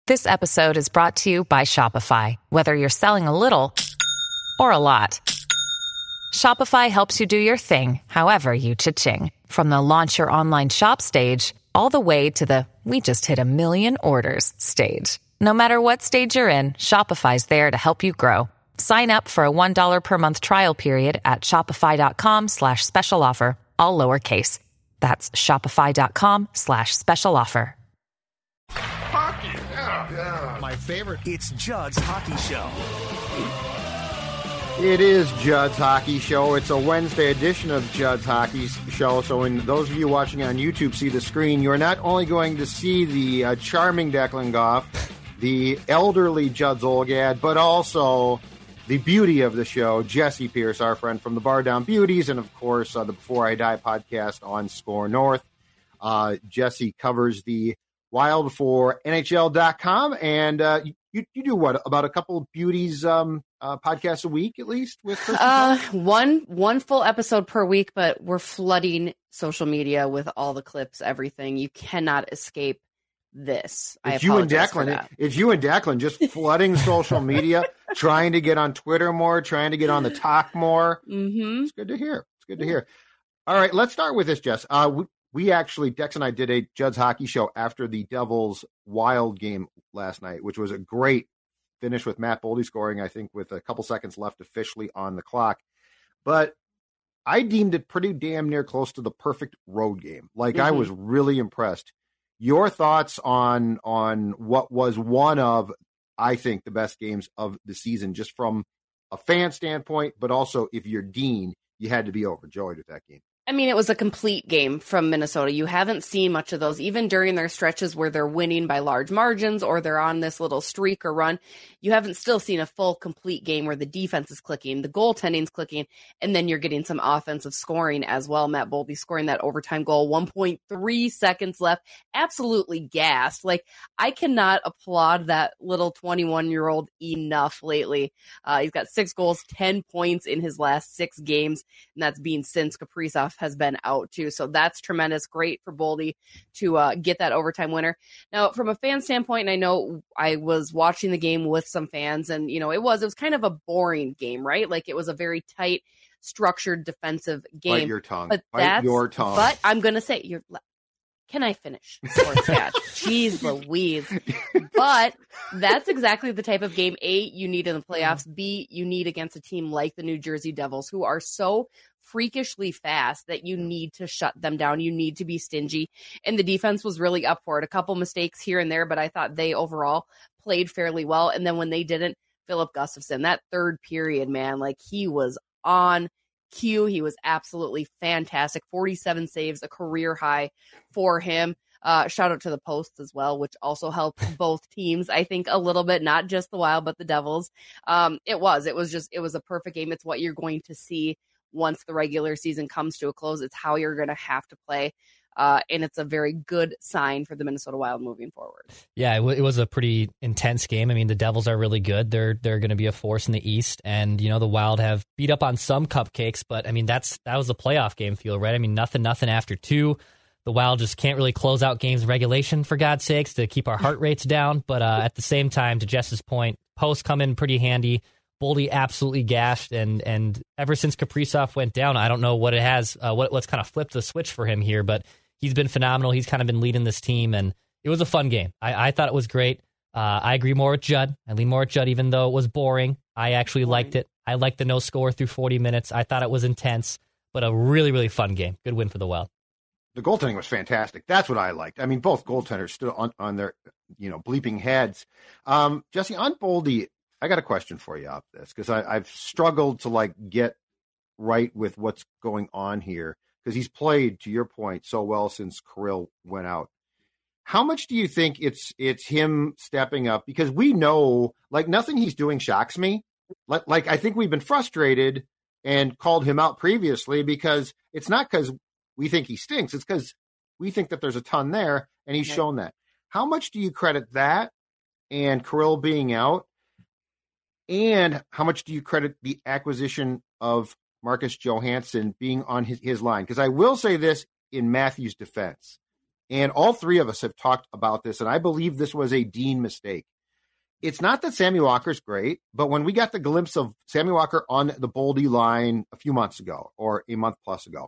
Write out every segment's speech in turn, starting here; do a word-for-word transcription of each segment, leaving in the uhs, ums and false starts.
This episode is brought to you by Shopify. Whether you're selling a little or a lot, Shopify helps you do your thing, however you cha-ching. From the launch your online shop stage, all the way to the we just hit a million orders stage. No matter what stage you're in, Shopify's there to help you grow. Sign up for a one dollar per month trial period at shopify.com slash special offer, all lowercase. That's shopify.com slash special offer. Hockey, yeah, yeah. My favorite. It's Judd's Hockey Show. It is Judd's Hockey Show. It's a Wednesday edition of Judd's Hockey Show. So when those of you watching on YouTube see the screen, you're not only going to see the uh, charming Declan Goff, the elderly Judd Zulgad, but also the beauty of the show, Jesse Pierce, our friend from the Bar Down Beauties, and of course, uh, the Before I Die podcast on Score North. Uh, Jesse covers the Wild for N H L dot com, and uh, you, you do what, about a couple of beauties um, uh, podcasts a week at least with uh, one one full episode per week, but we're flooding social media with all the clips, everything. You cannot escape this. It's you and Declan. It's you and Declan just flooding social media, trying to get on Twitter more, trying to get on the talk more. Mm-hmm. It's good to hear. It's good to hear. All right, let's start with this, Jess. Uh, we, we actually, Dex and I did a Judd's Hockey Show after the Devils Wild game last night, which was a great finish with Matt Boldy scoring, I think, with a couple seconds left officially on the clock. But I deemed it pretty damn near close to the perfect road game. Like, mm-hmm. I was really impressed. Your thoughts on on what was one of, I think, the best games of the season, just from a fan standpoint, but also if you're Dean, you had to be overjoyed with that game. I mean, it was a complete game from Minnesota. You haven't seen much of those, even during their stretches where they're winning by large margins or they're on this little streak or run. You haven't still seen a full, complete game where the defense is clicking, the goaltending's clicking, and then you're getting some offensive scoring as well. Matt Boldy scoring that overtime goal, one point three seconds left. Absolutely gassed. Like, I cannot applaud that little twenty-one-year-old enough lately. Uh, he's got six goals, ten points in his last six games, and that's being since Kaprizov has been out too. So that's tremendous. Great for Boldy to uh, get that overtime winner. Now, from a fan standpoint, and I know I was watching the game with some fans, and you know, it was it was kind of a boring game, right? Like, it was a very tight, structured defensive game. Bite your tongue. But Bite that's, your tongue. But I'm gonna say, you're. Can I finish? Sports Cat. Jeez Louise. But that's exactly the type of game, A, you need in the playoffs, B, you need against a team like the New Jersey Devils, who are so freakishly fast that you need to shut them down. You need to be stingy. And the defense was really up for it. A couple mistakes here and there, but I thought they overall played fairly well. And then when they didn't, Philip Gustafsson, that third period, man, like, he was on Q. He was absolutely fantastic. forty-seven saves, a career high for him. Uh, shout out to the Posts as well, which also helped both teams, I think, a little bit, not just the Wild, but the Devils. Um, it was, it was just, it was a perfect game. It's what you're going to see once the regular season comes to a close. It's how you're going to have to play. Uh, and it's a very good sign for the Minnesota Wild moving forward. Yeah, it, w- it was a pretty intense game. I mean, the Devils are really good. They're they're going to be a force in the East, and you know the Wild have beat up on some cupcakes, but I mean that's that was a playoff game feel, right? I mean nothing nothing after two. The Wild just can't really close out games in regulation, for God's sakes, to keep our heart rates down. But uh, at the same time, to Jess's point, posts come in pretty handy. Boldy absolutely gashed, and and ever since Kaprizov went down, I don't know what it has, uh, what what's kind of flipped the switch for him here, but he's been phenomenal. He's kind of been leading this team, and it was a fun game. I, I thought it was great. Uh, I agree more with Judd. I lean more with Judd, even though it was boring. I actually boring. liked it. I liked the no score through forty minutes. I thought it was intense, but a really, really fun game. Good win for the Wild. The goaltending was fantastic. That's what I liked. I mean, both goaltenders stood on, on their, you know, bleeping heads. Um, Jesse, on Boldy, I got a question for you off this, because I've struggled to like get right with what's going on here, because he's played, to your point, so well since Kirill went out. How much do you think it's it's him stepping up? Because we know, like, nothing he's doing shocks me. Like, like I think we've been frustrated and called him out previously, because it's not because we think he stinks. It's because we think that there's a ton there, and he's okay. shown that. How much do you credit that and Kirill being out? And how much do you credit the acquisition of Marcus Johansson being on his, his line? Because I will say this in Matthews' defense. and all three of us have talked about this, and I believe this was a Dean mistake. It's not that Sammy Walker's great, but when we got the glimpse of Sammy Walker on the Boldy line a few months ago or a month plus ago,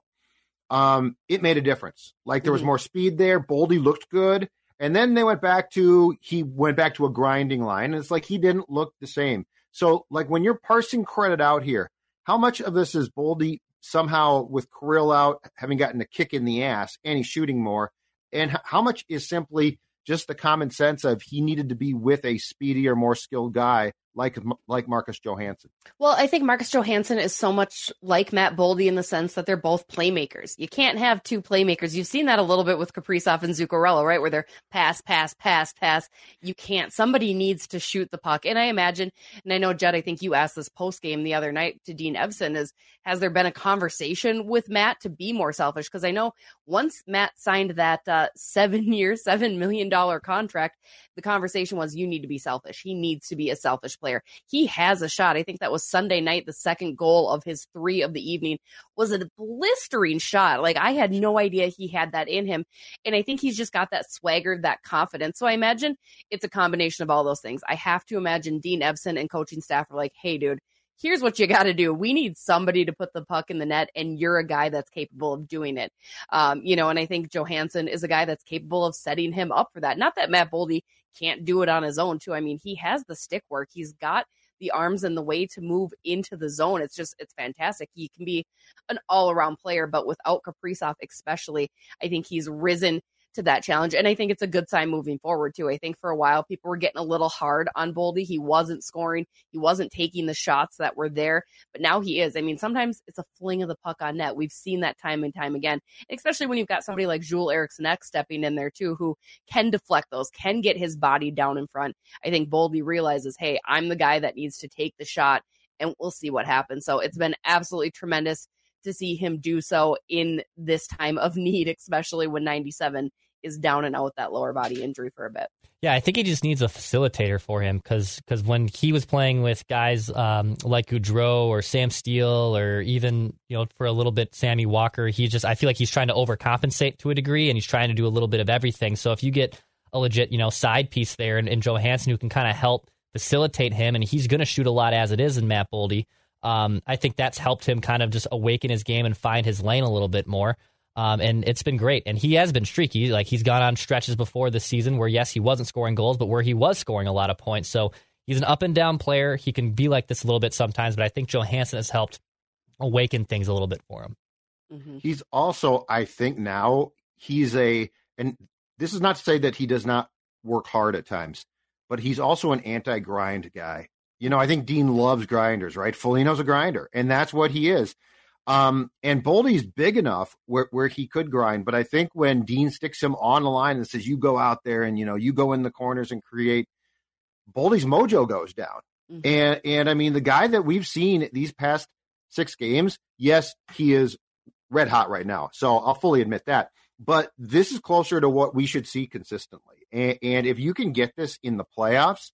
um, it made a difference. Like there was more speed there. Boldy looked good. And then they went back to, he went back to a grinding line. And it's like he didn't look the same. So like when you're parsing credit out here, how much of this is Boldy somehow with Kirill out, having gotten a kick in the ass and he's shooting more? And how much is simply just the common sense of he needed to be with a speedier, more skilled guy like like Marcus Johansson? Well, I think Marcus Johansson is so much like Matt Boldy in the sense that they're both playmakers. You can't have two playmakers. You've seen that a little bit with Kaprizov and Zuccarello, right? Where they're pass, pass, pass, pass. You can't. Somebody needs to shoot the puck. And I imagine, and I know, Jed, I think you asked this post-game the other night to Dean Evason, is has there been a conversation with Matt to be more selfish? Because I know once Matt signed that uh, seven-year, seven million dollars contract, the conversation was, you need to be selfish. He needs to be a selfish player. He has a shot. I think that was Sunday night. The second goal of his three of the evening was a blistering shot. Like, I had no idea he had that in him. And I think he's just got that swagger, that confidence. So I imagine it's a combination of all those things. I have to imagine Dean Evason and coaching staff are like, hey, dude, here's what you got to do. We need somebody to put the puck in the net, and you're a guy that's capable of doing it. Um, you know, and I think Johansson is a guy that's capable of setting him up for that. Not that Matt Boldy can't do it on his own, too. I mean, he has the stick work. He's got the arms and the way to move into the zone. It's just, it's fantastic. He can be an all-around player, but without Kaprizov especially, I think he's risen to that challenge. And I think it's a good sign moving forward too. I think for a while people were getting a little hard on Boldy. He wasn't scoring. He wasn't taking the shots that were there, but now he is. I mean, sometimes it's a fling of the puck on net. We've seen that time and time again, especially when you've got somebody like Joel Eriksson Ek stepping in there too, who can deflect those, can get his body down in front. I think Boldy realizes, hey, I'm the guy that needs to take the shot, and we'll see what happens. So it's been absolutely tremendous to see him do so in this time of need, especially when ninety-seven is down and out with that lower body injury for a bit. Yeah, I think he just needs a facilitator for him because because when he was playing with guys um, like Goudreau or Sam Steele or even, you know, for a little bit Sammy Walker, he just, I feel like he's trying to overcompensate to a degree, and he's trying to do a little bit of everything. So if you get a legit, you know, side piece there and, and Johansson who can kind of help facilitate him, and he's going to shoot a lot as it is in Matt Boldy, um, I think that's helped him kind of just awaken his game and find his lane a little bit more. Um, and it's been great. And he has been streaky. Like, he's gone on stretches before this season where, yes, he wasn't scoring goals, but where he was scoring a lot of points. So he's an up and down player. He can be like this a little bit sometimes, but I think Johansson has helped awaken things a little bit for him. Mm-hmm. He's also, I think now, he's a, and this is not to say that he does not work hard at times, but he's also an anti-grind guy. You know, I think Dean loves grinders, right? Foligno's a grinder, and that's what he is. Um, and Boldy's big enough where, where he could grind, but I think when Dean sticks him on the line and says, you go out there and, you know, you go in the corners and create, Boldy's mojo goes down. Mm-hmm. And, and I mean, the guy that we've seen these past six games, yes, he is red hot right now. So I'll fully admit that, but this is closer to what we should see consistently. And, and if you can get this in the playoffs,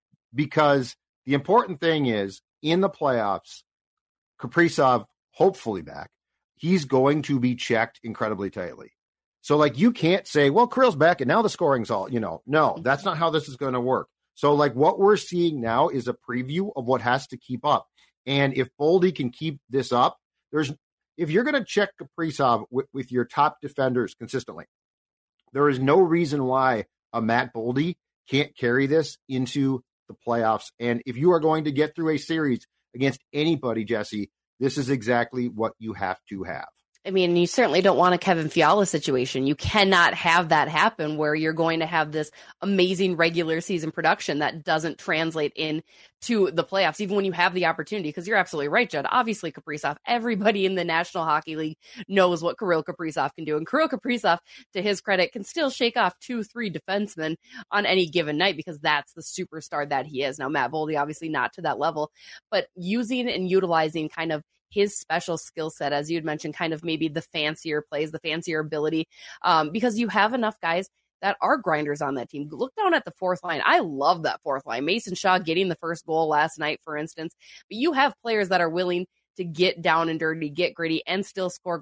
because the important thing is in the playoffs, Kaprizov, hopefully back, he's going to be checked incredibly tightly. So, like, you can't say, well, Kirill's back and now the scoring's all, you know, no, that's not how this is going to work. So, like, what we're seeing now is a preview of what has to keep up. And if Boldy can keep this up, there's, if you're going to check Kaprizov with, with your top defenders consistently, there is no reason why a Matt Boldy can't carry this into the playoffs. And if you are going to get through a series against anybody, Jesse, this is exactly what you have to have. I mean, you certainly don't want a Kevin Fiala situation. You cannot have that happen where you're going to have this amazing regular season production that doesn't translate into the playoffs, even when you have the opportunity, because you're absolutely right, Judd. Obviously, Kaprizov, everybody in the National Hockey League knows what Kirill Kaprizov can do. And Kirill Kaprizov, to his credit, can still shake off two, three defensemen on any given night because that's the superstar that he is. Now, Matt Boldy, obviously not to that level, but using and utilizing kind of his special skill set, as you had mentioned, kind of maybe the fancier plays, the fancier ability, um, because you have enough guys that are grinders on that team. Look down at the fourth line. I love that fourth line. Mason Shaw getting the first goal last night, for instance. But you have players that are willing to get down and dirty, get gritty, and still score goals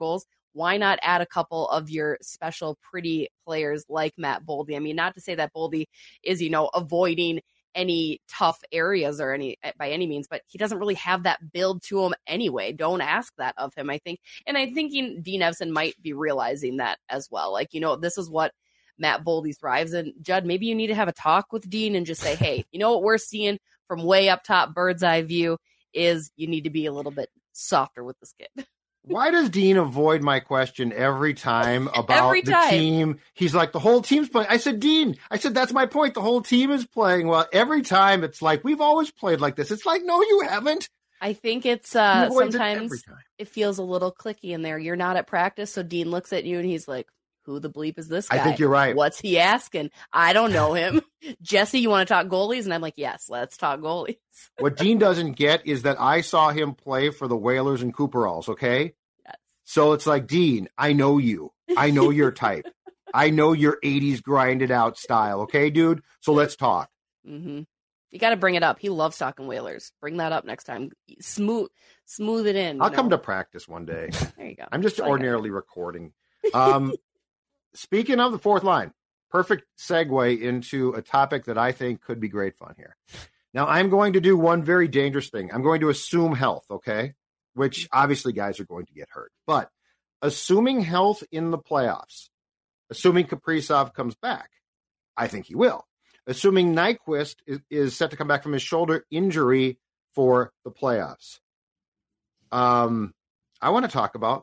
why not add a couple of your special pretty players like Matt Boldy? I mean, not to say that Boldy is, you know, avoiding any tough areas or any by any means, but he doesn't really have that build to him anyway. Don't ask that of him, I think. And I'm thinking Dean Evason might be realizing that as well. Like, you know, this is what Matt Boldy thrives in. Judd, maybe you need to have a talk with Dean and just say, hey, you know what we're seeing from way up top, bird's eye view, is you need to be a little bit softer with this kid. Why does Dean avoid my question every time about every the time. team? He's like, the whole team's playing. I said, Dean, I said, that's my point. The whole team is playing well. Every time it's like, we've always played like this. It's like, no, you haven't. I think it's uh, He avoids it sometimes every time. it feels a little clicky in there. You're not at practice, so Dean looks at you and he's like, who the bleep is this guy? I think you're right. What's he asking? I don't know him. Jesse, you want to talk goalies? And I'm like, yes, let's talk goalies. What Dean doesn't get is that I saw him play for the Whalers and Cooperalls, okay? Yes. So it's like, Dean, I know you. I know your type. I know your eighties grinded out style, okay, dude? So let's talk. Mm-hmm. You got to bring it up. He loves talking Whalers. Bring that up next time. Smooth, smooth it in. I'll know? come to practice one day. There you go. I'm just That's all I got. ordinarily recording. Um, speaking of the fourth line, perfect segue into a topic that I think could be great fun here. Now, I'm going to do one very dangerous thing. I'm going to assume health, okay? Which obviously guys are going to get hurt. But assuming health in the playoffs, assuming Kaprizov comes back, I think he will. Assuming Nyquist is, is set to come back from his shoulder injury for the playoffs. Um, I want to talk about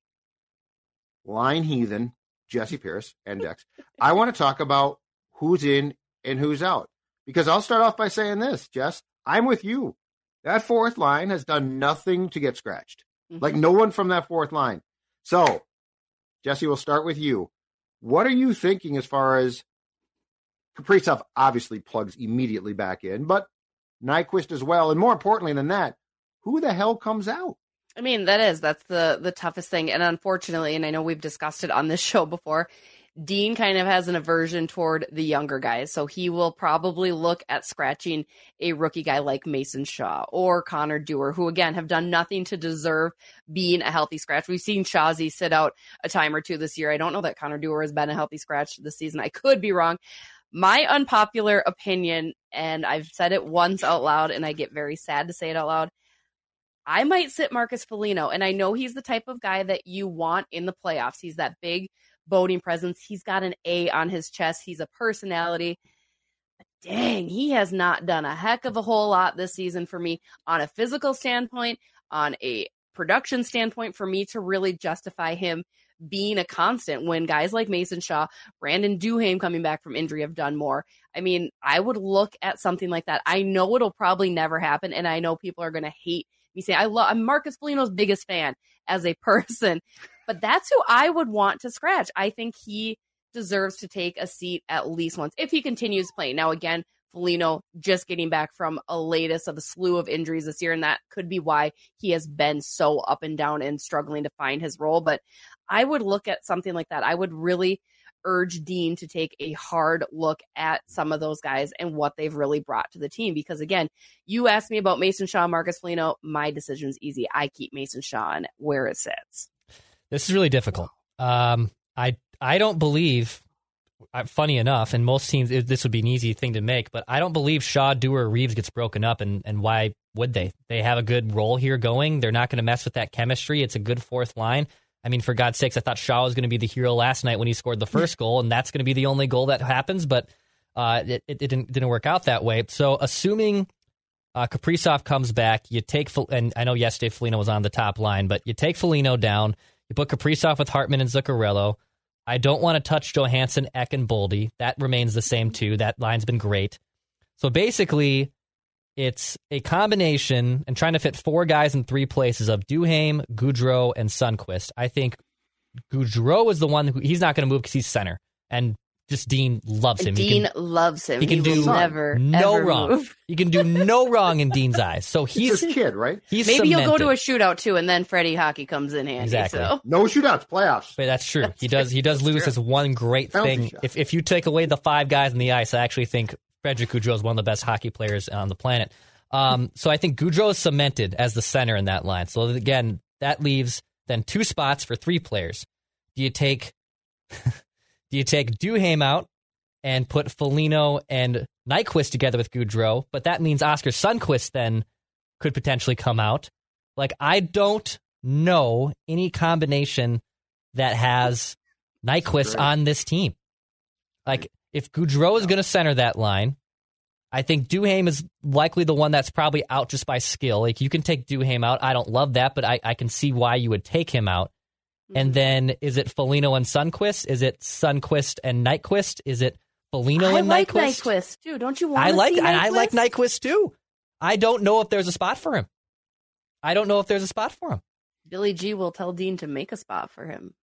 line heathen, Jesse Pierce and Dex. I want to talk about who's in and who's out. Because I'll start off by saying this, Jess, I'm with you. That fourth line has done nothing to get scratched. Mm-hmm. Like no one from that fourth line. So, Jesse, we'll start with you. What are you thinking as far as Kaprizov obviously plugs immediately back in, but Nyquist as well. And more importantly than that, who the hell comes out? I mean, that is, that's the, the toughest thing. And unfortunately, and I know we've discussed it on this show before, Dean kind of has an aversion toward the younger guys. So he will probably look at scratching a rookie guy like Mason Shaw or Connor Dewar, who again have done nothing to deserve being a healthy scratch. We've seen Shawzy sit out a time or two this year. I don't know that Connor Dewar has been a healthy scratch this season. I could be wrong. My unpopular opinion, and I've said it once out loud, and I get very sad to say it out loud, I might sit Marcus Foligno, and I know he's the type of guy that you want in the playoffs. He's that big boating presence. He's got an A on his chest. He's a personality. But dang, he has not done a heck of a whole lot this season for me on a physical standpoint, on a production standpoint, for me to really justify him being a constant when guys like Mason Shaw, Brandon Duhaime coming back from injury have done more. I mean, I would look at something like that. I know it'll probably never happen, and I know people are going to hate me saying I love I'm Marcus Foligno's biggest fan as a person, but that's who I would want to scratch. I think he deserves to take a seat at least once if he continues playing. Now, again, Foligno just getting back from a latest of a slew of injuries this year, and that could be why he has been so up and down and struggling to find his role. But I would look at something like that. I would really urge Dean to take a hard look at some of those guys and what they've really brought to the team. Because again, you asked me about Mason Shaw, Marcus Foligno. My decision's easy. I keep Mason Shaw and where it sits. This is really difficult. Um, I I don't believe, funny enough, and most teams, this would be an easy thing to make, but I don't believe Shaw, Dewar, Reeves gets broken up, and, and why would they? They have a good role here going. They're not going to mess with that chemistry. It's a good fourth line. I mean, for God's sakes, I thought Shaw was going to be the hero last night when he scored the first goal, and that's going to be the only goal that happens, but uh, it, it didn't didn't work out that way. So assuming uh, Kaprizov comes back, you take, and I know yesterday Foligno was on the top line, but you take Foligno down, you put Kaprizov with Hartman and Zuccarello. I don't want to touch Johansson, Ek, and Boldy. That remains the same too. That line's been great. So basically, it's a combination and trying to fit four guys in three places of Duhaime, Gaudreau, and Sundqvist. I think Gaudreau is the one who he's not going to move because he's center, and just Dean loves him. Dean he can, loves him. He can he do never no ever wrong. Move. He can do no wrong in Dean's eyes. So he's it's his kid, right? He's maybe cemented. you'll go to a shootout too, and then Freddie Hockey comes in handy. Exactly. So. No shootouts, playoffs. But that's true. That's he does. He does That's lose true. his one great Penalty thing. shot. If if you take away the five guys on the ice, I actually think Frederick Gaudreau is one of the best hockey players on the planet. Um, so I think Gaudreau is cemented as the center in that line. So again, that leaves then two spots for three players. Do you take do you take Duhaime out and put Foligno and Nyquist together with Gaudreau? But that means Oscar Sundqvist then could potentially come out. Like, I don't know any combination that has Nyquist on this team. Like, if Gaudreau is going to center that line, I think Duhaime is likely the one that's probably out just by skill. Like, you can take Duhaime out. I don't love that, but I, I can see why you would take him out. Mm-hmm. And then, is it Foligno and Sundqvist? Is it Sundqvist and Nyquist? Is it Foligno I and like Nyquist? Nyquist too. Don't you want I to like, see and I Nyquist? like Nyquist too. I don't know if there's a spot for him. I don't know if there's a spot for him. Billy G will tell Dean to make a spot for him.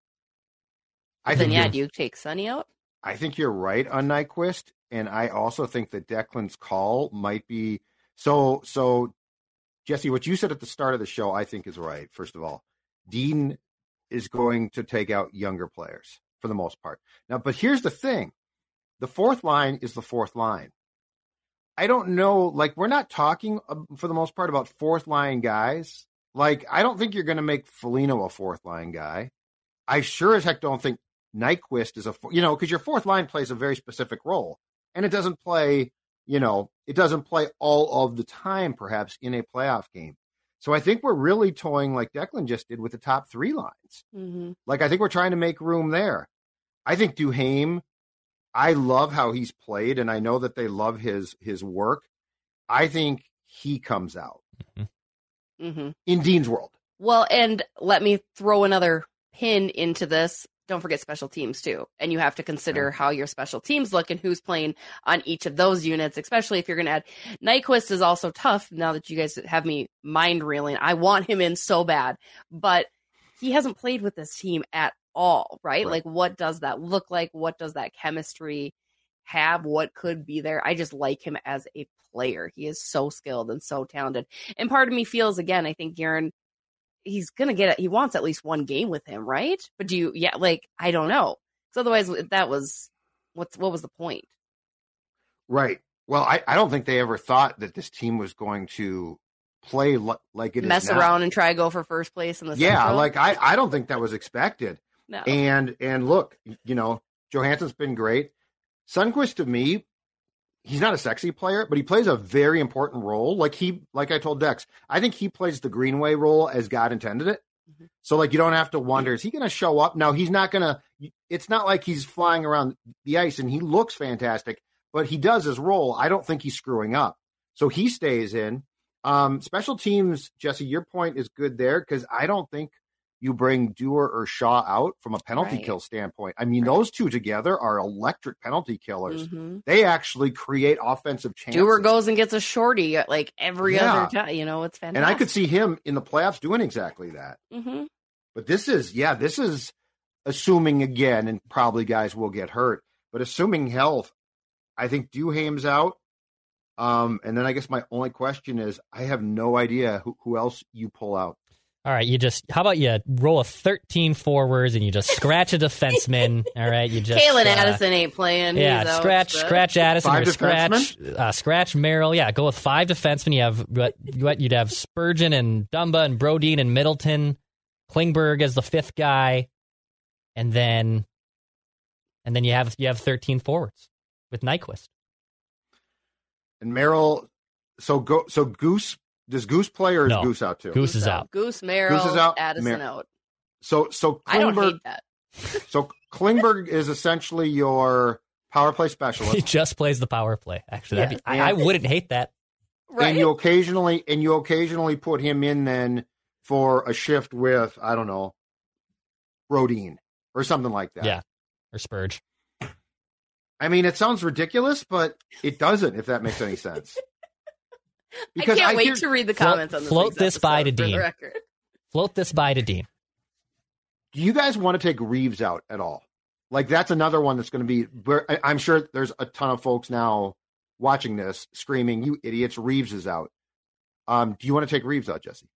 I then think yeah, you're- do you take Sonny out? I think you're right on Nyquist, and I also think that Declan's call might be so. So, Jesse, what you said at the start of the show, I think is right. First of all, Dean is going to take out younger players for the most part. Now, but here's the thing: the fourth line is the fourth line. I don't know. Like, we're not talking uh, for the most part about fourth line guys. Like, I don't think you're going to make Foligno a fourth line guy. I sure as heck don't think Nyquist is a, you know, because your fourth line plays a very specific role, and it doesn't play, you know, it doesn't play all of the time, perhaps, in a playoff game. So I think we're really toying like Declan just did with the top three lines. Mm-hmm. Like, I think we're trying to make room there. I think Duhaime, I love how he's played, and I know that they love his his work. I think he comes out Mm-hmm. in Dean's world. Well, and let me throw another pin into this. Don't forget special teams too. And you have to consider how your special teams look and who's playing on each of those units, especially if you're going to add. Nyquist is also tough now that you guys have me mind reeling. I want him in so bad, but he hasn't played with this team at all, right? Right. Like, what does that look like? What does that chemistry have? What could be there? I just like him as a player. He is so skilled and so talented. And part of me feels, again, I think Guerin, he's going to get it. He wants at least one game with him, right? But do you, yeah, like, I don't know. Because otherwise, that was, what's, what was the point? Right. Well, I, I don't think they ever thought that this team was going to play l- like it Mess is now. around and try to go for first place in the Yeah, Central? like I, I don't think that was expected. No. And and look, you know, Johansson's been great. Sundqvist, to me, he's not a sexy player, but he plays a very important role. Like he, like I told Dex, I think he plays the Greenway role as God intended it. Mm-hmm. So like you don't have to wonder, is he going to show up? No, he's not going to. It's not like he's flying around the ice, and he looks fantastic, but he does his role. I don't think he's screwing up, so he stays in. Um, special teams, Jesse, your point is good there because I don't think you bring Dewar or Shaw out from a penalty Right. kill standpoint. I mean, Right. those two together are electric penalty killers. Mm-hmm. They actually create offensive chances. Dewar goes and gets a shorty like every Yeah. other time. You know, it's fantastic. and I could see him in the playoffs doing exactly that. Mm-hmm. But this is, yeah, this is assuming again, and probably guys will get hurt, but assuming health, I think Duhaime's out. Um, and then I guess my only question is, I have no idea who, who else you pull out. All right, you just, how about you roll a thirteen forwards and you just scratch a defenseman? All right, you just. Kalen uh, Addison ain't playing. Yeah, He's out, scratch, but- scratch Addison Five or scratch, defensemen? uh, scratch Merrill. Yeah, go with five defensemen. You have what? What you'd have Spurgeon and Dumba and Brodeen and Middleton, Klingberg as the fifth guy, and then, and then you have you have thirteen forwards with Nyquist. And Merrill, so go, so Goose, does Goose play or is No. Goose out too? Goose is out. Goose, Merrill, Goose is out. Addison Mer- out. So, so I don't Klingberg, hate that. so Klingberg is essentially your power play He specialist. just plays the power play. Actually, that'd be, Yeah. I, I wouldn't hate that. Right. And you occasionally, and you occasionally put him in then for a shift with, I don't know, Brodeen or something like that. Yeah, or Spurge. I mean, it sounds ridiculous, but it doesn't, if that makes any sense. I can't wait hear- to read the Float- comments on this. float week's this by episode, to for the Dean. record. Float this by to Dean. Do you guys want to take Reeves out at all? Like, that's another one that's going to be, where- I- I'm sure there's a ton of folks now watching this screaming, you idiots, Reeves is out. Um, do you want to take Reeves out, Jesse?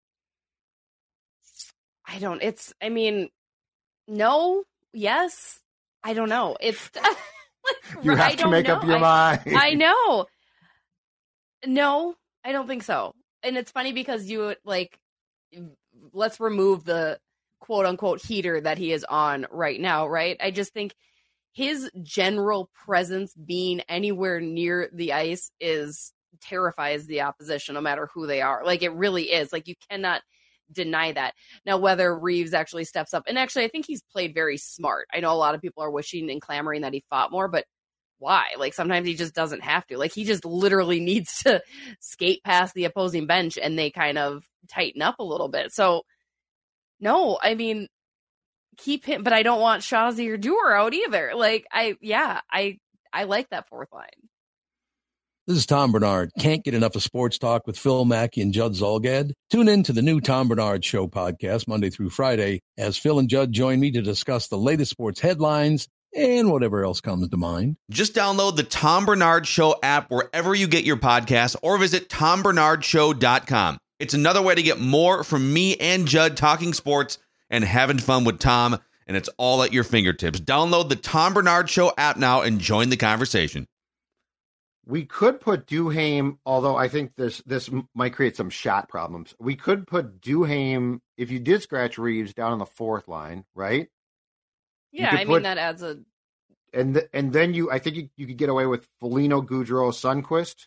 I don't. It's. I mean, no. Yes. I don't know. It's. like, You I have to don't make know. up your I, mind. I know. No, I don't think so. And it's funny because you like, let's remove the quote unquote heater that he is on right now, right? I just think his general presence being anywhere near the ice is terrifies the opposition, no matter who they are. Like, it really is. Like, you cannot deny that. Now, whether Reeves actually steps up, and actually I think he's played very smart. I know a lot of people are wishing and clamoring that he fought more, but why? Like, sometimes he just doesn't have to. Like, he just literally needs to skate past the opposing bench and they kind of tighten up a little bit. So no, I mean, keep him, but I don't want Shazi or Dewar out either. Like, I yeah, I I like that fourth line. This is Tom Bernard. Can't get enough of sports talk with Phil Mackey and Judd Zolgad? Tune in to the new Tom Bernard Show podcast Monday through Friday as Phil and Judd join me to discuss the latest sports headlines and whatever else comes to mind. Just download the Tom Bernard Show app wherever you get your podcasts or visit tom bernard show dot com. It's another way to get more from me and Judd talking sports and having fun with Tom, and it's all at your fingertips. Download the Tom Bernard Show app now and join the conversation. We could put Duhaime, although I think this this might create some shot problems. We could put Duhaime, if you did scratch Reeves, down on the fourth line, right? Yeah, I put, mean, that adds a... And th- and then you, I think you, you could get away with Foligno, Gaudreau, Sundqvist,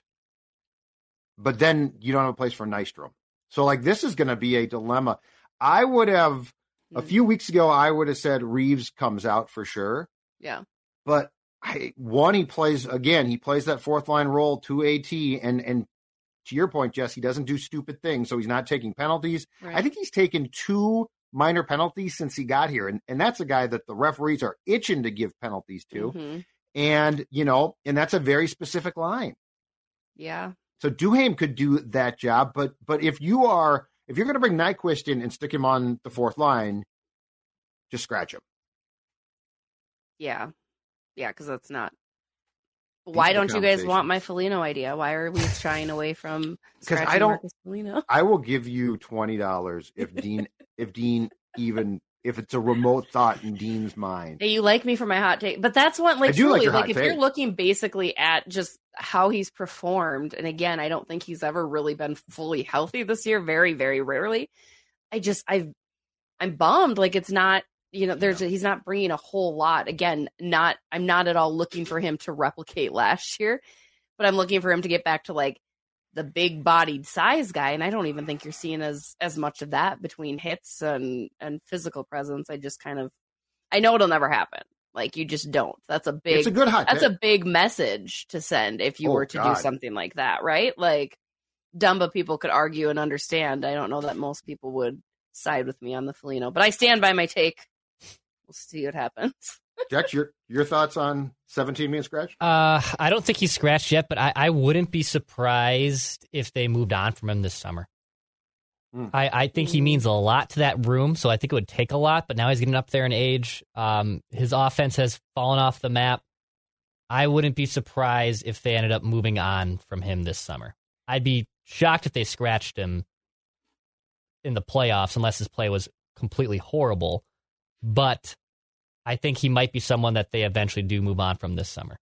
but then you don't have a place for Nystrom. So, like, this is going to be a dilemma. I would have, a few weeks ago, I would have said Reeves comes out for sure. Yeah. But, I, one, he plays, again, he plays that fourth line role to AT, and and to your point, Jess, he doesn't do stupid things, so he's not taking penalties. Right. I think he's taken two minor penalties since he got here, and, and that's a guy that the referees are itching to give penalties to. Mm-hmm. And, you know, and that's a very specific line. Yeah. So Duhaime could do that job, but but if you are if you're going to bring Nyquist in and stick him on the fourth line, just scratch him. Yeah, yeah, because that's not. Why don't you guys want my Foligno idea? Why are we shying away from? Because I don't. I will give you twenty dollars if Dean if Dean even if it's a remote thought in Dean's mind. Hey, you like me for my hot take, but that's what like I do truly like, your like hot if take. You're looking basically at just how he's performed, and again, I don't think he's ever really been fully healthy this year. Very, very rarely. I just I, I'm bummed. Like it's not. You know, there's a, he's not bringing a whole lot. Again, not I'm not at all looking for him to replicate last year, but I'm looking for him to get back to like the big bodied size guy. And I don't even think you're seeing as as much of that between hits and and physical presence. I just kind of I know it'll never happen. Like you just don't. That's a big it's a good hot that's take. a big message to send if you oh, were to God. do something like that, right? Like Dumba people could argue and understand. I don't know that most people would side with me on the Foligno, but I stand by my take. We'll see what happens. Jack, your your thoughts on seventeen being scratched? Uh, I don't think he's scratched yet, but I, I wouldn't be surprised if they moved on from him this summer. Mm. I, I think he means a lot to that room, so I think it would take a lot, but now he's getting up there in age. Um, his offense has fallen off the map. I wouldn't be surprised if they ended up moving on from him this summer. I'd be shocked if they scratched him in the playoffs unless his play was completely horrible. But I think he might be someone that they eventually do move on from this summer.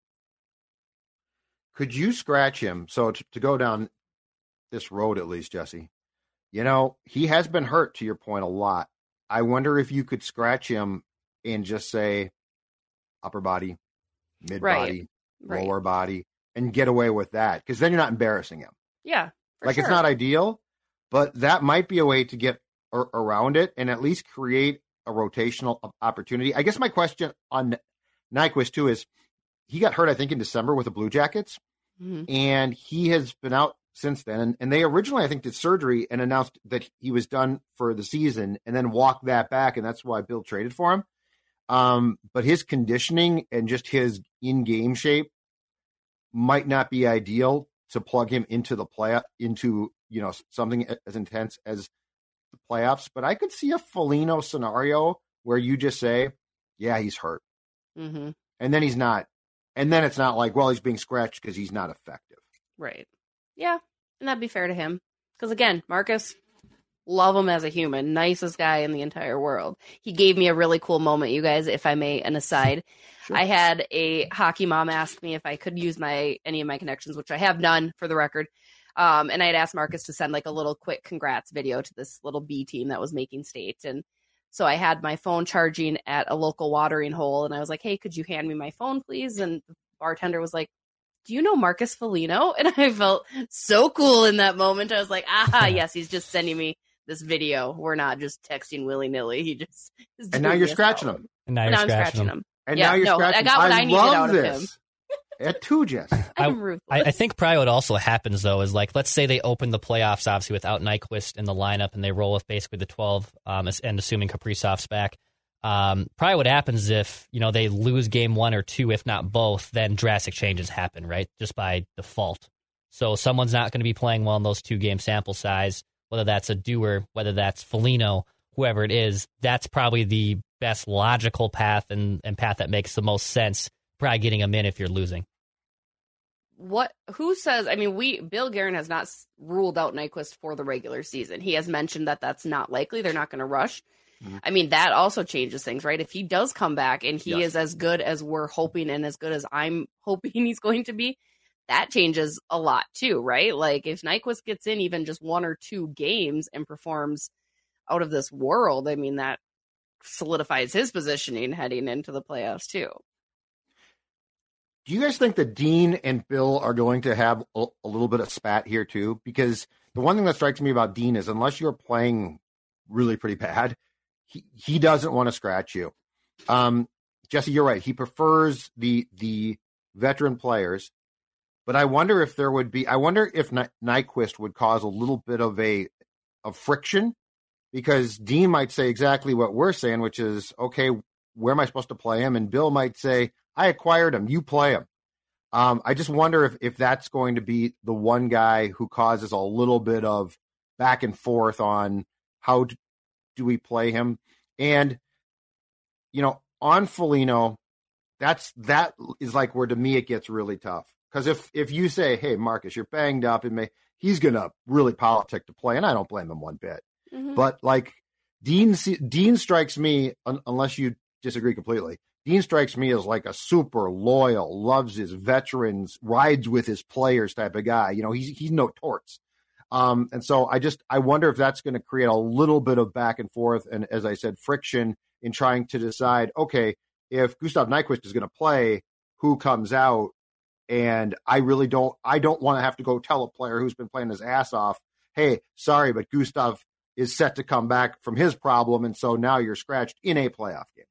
Could you scratch him? So to, to go down this road, at least, Jesse, you know, he has been hurt, to your point, a lot. I wonder if you could scratch him and just say upper body, mid body, right. lower right. body, and get away with that. Because then you're not embarrassing him. Yeah. Like, sure. It's not ideal, but that might be a way to get ar- around it and at least create a rotational opportunity. I guess my question on Nyquist too is he got hurt, I think, in December with the Blue Jackets, mm-hmm. and he has been out since then. And, and they originally, I think, did surgery and announced that he was done for the season and then walked that back. And that's why Bill traded for him. Um, but his conditioning and just his in-game shape might not be ideal to plug him into the play into, you know, something as intense as the playoffs, but I could see a Foligno scenario where you just say, yeah, he's hurt. Mm-hmm. And then he's not. And then it's not like, well, he's being scratched because he's not effective. Right. Yeah. And that'd be fair to him. Because again, Marcus, love him as a human. Nicest guy in the entire world. He gave me a really cool moment, you guys, if I may, an aside. Sure. I had a hockey mom ask me if I could use my any of my connections, which I have none for the record. Um, and I had asked Marcus to send like a little quick congrats video to this little B team that was making state. And So I had my phone charging at a local watering hole, and I was like, hey, could you hand me my phone, please? And the bartender was like, do you know Marcus Foligno? And I felt so cool in that moment. I was like, aha, yes, he's just sending me this video. We're not just texting willy-nilly. He just is And now doing you're this scratching out. him. And now And you're now I'm scratching, scratching him. him. And Yeah, now you're no, scratching I got what I needed love out of this. him. At two, Jesse. I'm I, ruthless. I, I think probably what also happens, though, is like, let's say they open the playoffs, obviously, without Nyquist in the lineup, and they roll with basically the twelve, um, and assuming Kaprizov's back. Um, probably what happens if, you know, they lose game one or two, if not both, then drastic changes happen, right? Just by default. So someone's not going to be playing well in those two-game sample size, whether that's a Dewar, whether that's Foligno, whoever it is. That's probably the best logical path and, and path that makes the most sense, probably getting them in if you're losing. What? Who says? I mean, we Bill Guerin has not s- ruled out Nyquist for the regular season. He has mentioned that that's not likely. They're not going to rush. Mhm. I mean, that also changes things, right? If he does come back and he Yes. is as good as we're hoping and as good as I'm hoping he's going to be, that changes a lot too, right? Like if Nyquist gets in even just one or two games and performs out of this world, I mean, that solidifies his positioning heading into the playoffs too. Do you guys think that Dean and Bill are going to have a, a little bit of spat here too? Because the one thing that strikes me about Dean is unless you're playing really pretty bad, he, he doesn't want to scratch you. Um, Jesse, you're right. He prefers the the veteran players, but I wonder if there would be. I wonder if Ny- Nyquist would cause a little bit of a of friction, because Dean might say exactly what we're saying, which is, okay, where am I supposed to play him? And Bill might say, I acquired him, you play him. Um, I just wonder if, if that's going to be the one guy who causes a little bit of back and forth on how do, do we play him. And, you know, on Foligno, that's, that is like where to me it gets really tough. Because if, if you say, hey, Marcus, you're banged up, and may, he's going to really politic to play, and I don't blame him one bit. Mm-hmm. But like Dean, Dean strikes me, un, unless you disagree completely, Dean strikes me as like a super loyal, loves his veterans, rides with his players type of guy. You know, he's he's no torts. Um, and so I just I wonder if that's going to create a little bit of back and forth, and as I said, friction in trying to decide, okay, if Gustav Nyquist is going to play, who comes out? And I really don't I don't want to have to go tell a player who's been playing his ass off, hey, sorry, but Gustav is set to come back from his problem, and so now you're scratched in a playoff game.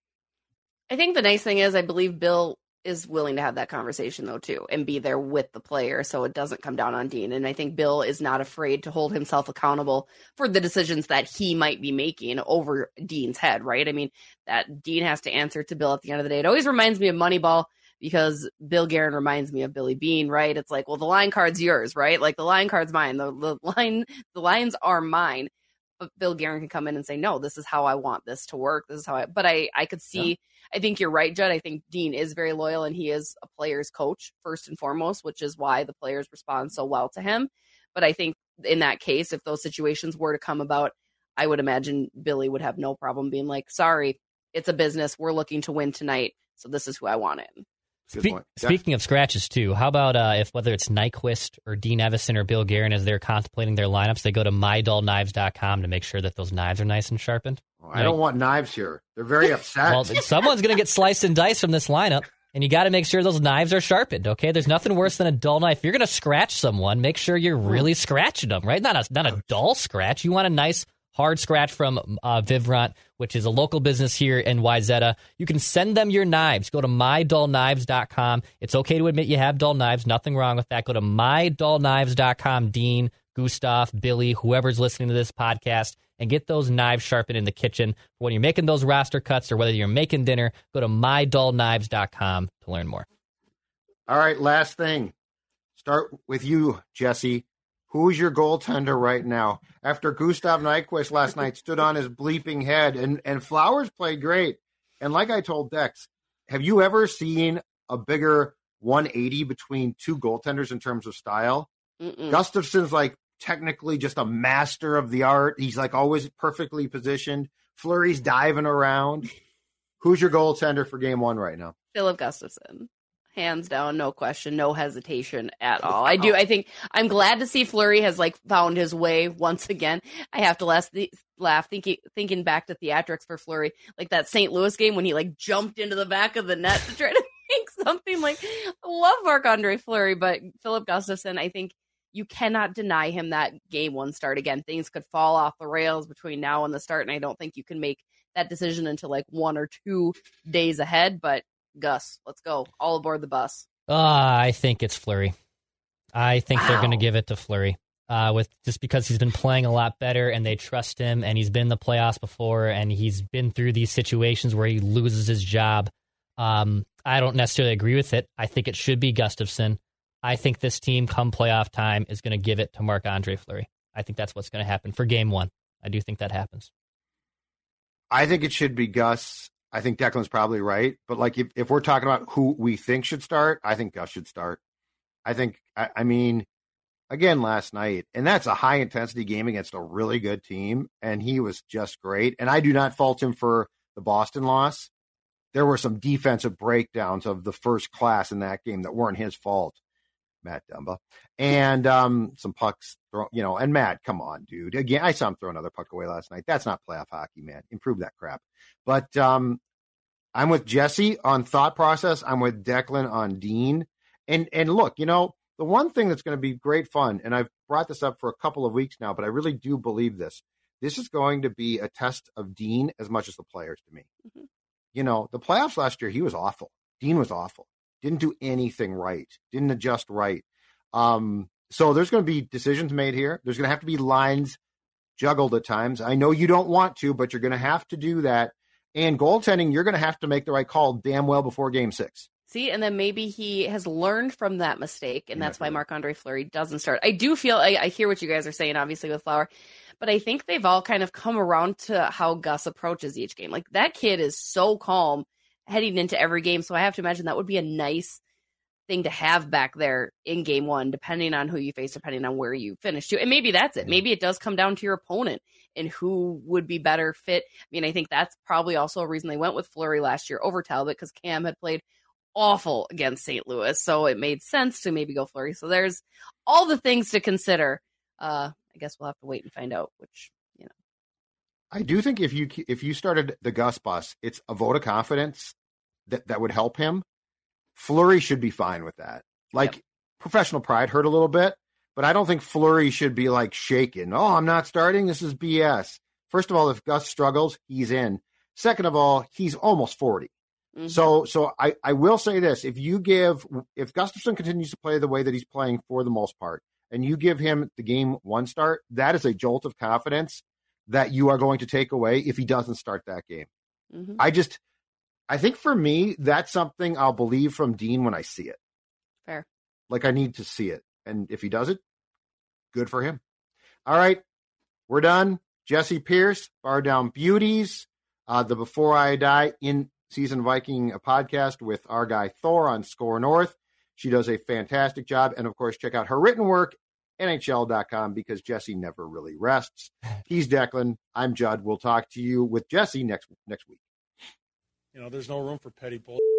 I think the nice thing is I believe Bill is willing to have that conversation, though, too, and be there with the player so it doesn't come down on Dean. And I think Bill is not afraid to hold himself accountable for the decisions that he might be making over Dean's head, right? I mean, that Dean has to answer to Bill at the end of the day. It always reminds me of Moneyball, because Bill Guerin reminds me of Billy Beane, right? It's like, well, the line card's yours, right? Like the line card's mine. The, the line, the lines are mine. But Bill Guerin can come in and say, no, this is how I want this to work. This is how I, but I, I could see, yeah. I think you're right, Judd. I think Dean is very loyal, and he is a player's coach first and foremost, which is why the players respond so well to him. But I think in that case, if those situations were to come about, I would imagine Billy would have no problem being like, sorry, it's a business. We're looking to win tonight. So this is who I want in. Spe- speaking of scratches, too, how about uh, if whether it's Nyquist or Dean Evison or Bill Guerin, as they're contemplating their lineups, they go to my dull knives dot com to make sure that those knives are nice and sharpened? Oh, I don't want knives here. They're very upset. Well, someone's going to get sliced and diced from this lineup, and you got to make sure those knives are sharpened, okay? There's nothing worse than a dull knife. If you're going to scratch someone, make sure you're really scratching them, right? Not a, not a dull scratch. You want a nice hard scratch from uh, Vivrant, which is a local business here in Wayzata. You can send them your knives. Go to my dull knives dot com. It's okay to admit you have dull knives. Nothing wrong with that. Go to my dull knives dot com. Dean, Gustav, Billy, whoever's listening to this podcast, and get those knives sharpened in the kitchen. When you're making those roster cuts or whether you're making dinner, go to my dull knives dot com to learn more. All right, last thing. Start with you, Jesse. Who's your goaltender right now? After Gustav Nyquist last night stood on his bleeping head, and, and Flowers played great. And like I told Dex, have you ever seen a bigger one eighty between two goaltenders in terms of style? Mm-mm. Gustafson's like technically just a master of the art. He's like always perfectly positioned. Fleury's diving around. Who's your goaltender for game one right now? Philip Gustafson. hands down, no question, no hesitation at all. I do. I think I'm glad to see Fleury has like found his way once again. I have to laugh, laugh thinking thinking back to theatrics for Fleury, like that Saint Louis game when he like jumped into the back of the net to try to make something. Like, I love Marc-Andre Fleury, but Philip Gustafsson, I think you cannot deny him that game one start again. Things could fall off the rails between now and the start, and I don't think you can make that decision until like one or two days ahead. But Gus, let's go. All aboard the bus. Uh, I think it's Fleury. I think Wow. they're going to give it to Fleury. Uh, with just because he's been playing a lot better and they trust him, and he's been in the playoffs before, and he's been through these situations where he loses his job. Um, I don't necessarily agree with it. I think it should be Gustafsson. I think this team, come playoff time, is going to give it to Marc-Andre Fleury. I think that's what's going to happen for game one. I do think that happens. I think it should be Gus. I think Declan's probably right. But like if, if we're talking about who we think should start, I think Gus should start. I think, I, I mean, again, last night, and that's a high intensity game against a really good team, and he was just great. And I do not fault him for the Boston loss. There were some defensive breakdowns of the first class in that game that weren't his fault. Matt Dumba, and um, some pucks thrown, you know, and Matt, come on, dude. Again, I saw him throw another puck away last night. That's not playoff hockey, man. Improve that crap. But um, I'm with Jesse on thought process. I'm with Declan on Dean. And and look, you know, the one thing that's going to be great fun, and I've brought this up for a couple of weeks now, but I really do believe this. This is going to be a test of Dean as much as the players to me. Mm-hmm. You know, the playoffs last year, he was awful. Dean was awful. Didn't do anything right. Didn't adjust right. Um, so there's going to be decisions made here. There's going to have to be lines juggled at times. I know you don't want to, but you're going to have to do that. And goaltending, you're going to have to make the right call damn well before game six. See, and then maybe he has learned from that mistake, and that's why Marc-Andre Fleury doesn't start. I do feel, I, I hear what you guys are saying, obviously, with Flower, but I think they've all kind of come around to how Gus approaches each game. Like, that kid is so calm heading into every game. So I have to imagine that would be a nice thing to have back there in game one, depending on who you face, depending on where you finish to. And maybe that's it. Maybe it does come down to your opponent and who would be better fit. I mean, I think that's probably also a reason they went with Fleury last year over Talbot, because Cam had played awful against Saint Louis. So it made sense to maybe go Fleury. So there's all the things to consider. Uh, I guess we'll have to wait and find out which, you know. I do think if you if you started the Gus bus, it's a vote of confidence that, that would help him. Fleury should be fine with that. Like, yep. Professional pride hurt a little bit, but I don't think Fleury should be like shaken. Oh, I'm not starting. This is B S. First of all, if Gus struggles, he's in. Second of all, he's almost forty. Mm-hmm. So so I, I will say this. If you give, if Gustafsson continues to play the way that he's playing for the most part, and you give him the game one start, that is a jolt of confidence that you are going to take away if he doesn't start that game. Mm-hmm. I just, I think for me, that's something I'll believe from Dean when I see it. Fair. Like, I need to see it. And if he does it, good for him. All right, we're done. Jesse Pierce, Bar Down Beauties, uh, the Before I Die in Season Viking podcast with our guy Thor on Score North. She does a fantastic job. And of course, check out her written work, N H L dot com, because Jesse never really rests. He's Declan. I'm Judd. We'll talk to you with Jesse next next week. You know, there's no room for petty bull.